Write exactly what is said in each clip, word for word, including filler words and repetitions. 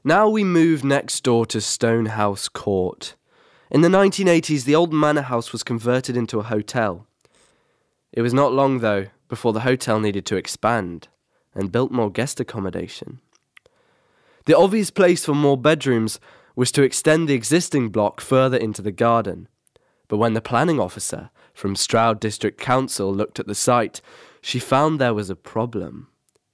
Now we move next door to Stonehouse Court. In the nineteen eighties, the old manor house was converted into a hotel. It was not long, though, before the hotel needed to expand and built more guest accommodation. The obvious place for more bedrooms was to extend the existing block further into the garden. But when the planning officer from Stroud District Council looked at the site, she found there was a problem.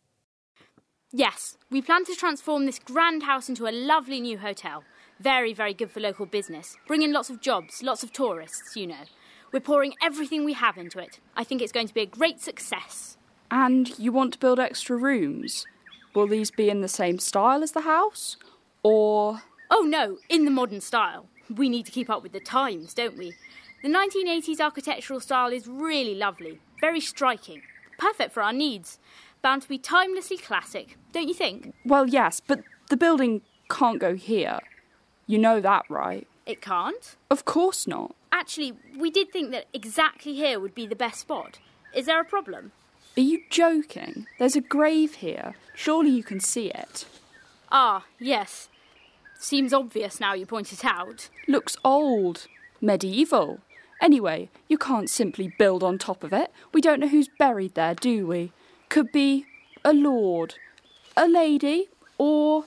Yes, we plan to transform this grand house into a lovely new hotel. Very, very good for local business. Bring in lots of jobs, lots of tourists, you know. We're pouring everything we have into it. I think it's going to be a great success. And you want to build extra rooms? Will these be in the same style as the house? Or... Oh no, in the modern style. We need to keep up with the times, don't we? The nineteen eighties architectural style is really lovely, very striking, perfect for our needs. Bound to be timelessly classic, don't you think? Well, yes, but the building can't go here. You know that, right? It can't? Of course not. Actually, we did think that exactly here would be the best spot. Is there a problem? Are you joking? There's a grave here. Surely you can see it. Ah, yes. Seems obvious now you point it out. Looks old. Medieval. Anyway, you can't simply build on top of it. We don't know who's buried there, do we? Could be a lord, a lady, or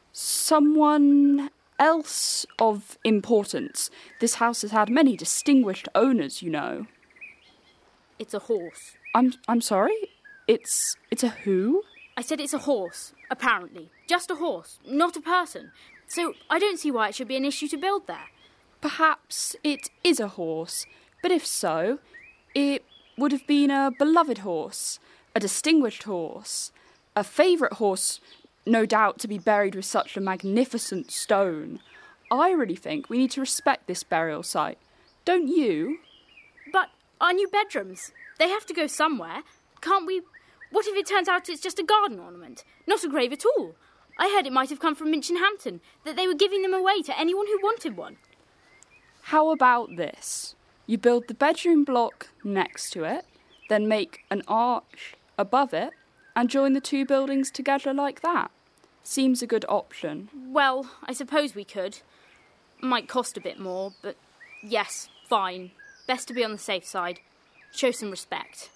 someone else of importance. This house has had many distinguished owners, you know. It's a horse. I'm I'm sorry? It's it's a who? I said it's a horse, apparently. Just a horse, not a person. So I don't see why it should be an issue to build there. Perhaps it is a horse, but if so, it would have been a beloved horse, a distinguished horse, a favourite horse, no doubt to be buried with such a magnificent stone. I really think we need to respect this burial site. Don't you? But our new bedrooms, they have to go somewhere. Can't we... What if it turns out it's just a garden ornament, not a grave at all? I heard it might have come from Minchinhampton, that they were giving them away to anyone who wanted one. How about this? You build the bedroom block next to it, then make an arch above it, and join the two buildings together like that. Seems a good option. Well, I suppose we could. Might cost a bit more, but yes, fine. Best to be on the safe side. Show some respect.